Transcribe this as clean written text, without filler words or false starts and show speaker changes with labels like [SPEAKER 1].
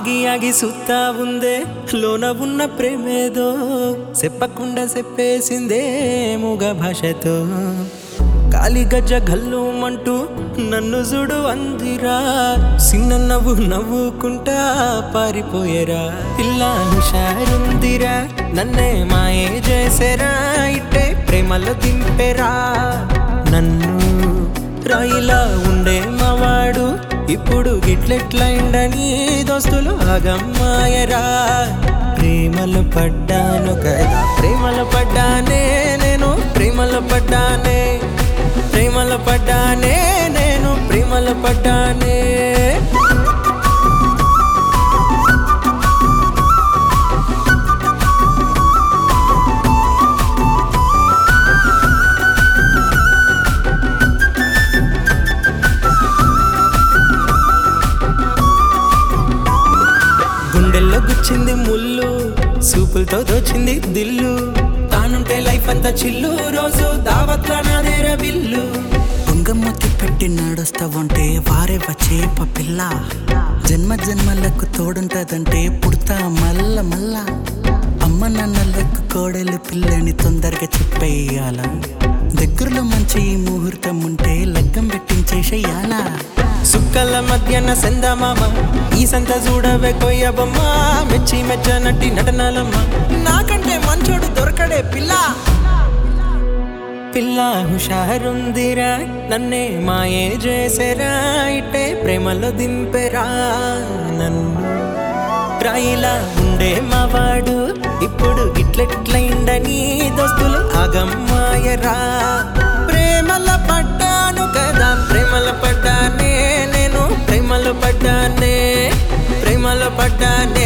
[SPEAKER 1] ఆగి ఆగి సుత్తా ఉందే లోన ఉన్న ప్రేమేదో చెప్పకుండా చెప్పేసిందే మూగ భాషతో కాలి గజ్జ గల్లుమంటూ నన్ను చూడు అందిరా చిన్న నవ్వు నవ్వుకుంటా పారిపోయేరా ఇలా హుషారుందిరా నన్నే మాయే చేసేరా ఇట్టే ప్రేమలో దింపేరా నన్ను రాయిలా ఉండే మావాడు ఇప్పుడు గిట్లెట్లైండని దోస్తులు ఆగమ్మాయరా ప్రేమలో పడ్డాను కదా ప్రేమలో పడ్డానే నేను ప్రేమలో పడ్డానే ప్రేమలో పడ్డానే నేను ప్రేమలో పడ్డానే గుండెల్లో గుచ్చింది ముళ్ళు సూపులతో దోచింది దిల్లు తానుంటే లైఫ్ అంతా చిల్లు రోజు దావత్ల నాదేర బిల్లు
[SPEAKER 2] పొంగమ్మతి పెట్టి నడుస్తావంటే వారే వచ్చే పిల్ల జన్మ జన్మలకు తోడుంటదంటే పుడతా మల్ల మల్ల అమ్మ నాన్నలకు కోడలు పిల్లని తొందరగా చెప్పేయాల దగ్గరలో మంచి ముహూర్తం ఉంటే లగ్గం పెట్టించేసేయాల
[SPEAKER 1] సుక్కల మధ్యన సందమామ ఈ సంత చూడవే కొయ్యబమ్మ మెచ్చి మెచ్చనట్టి నటనలమ్మ నాకంటే మంచోడు దొరకడే పిల్ల పిల్ల హుషారుందిరా నన్నే మాయే చేసేరా ఇట్టే ప్రేమలో దింపెరా నన్ను రాయిలా ఉండే మావాడు ఇప్పుడు గిట్లెట్లైండని దోస్తులు ఆగమ్మాయరా ప్రేమలో పడ్డాను కదా ప్రేమలో పడ్డానే నేను ప్రేమలో పడ్డానే ప్రేమలో పడ్డానే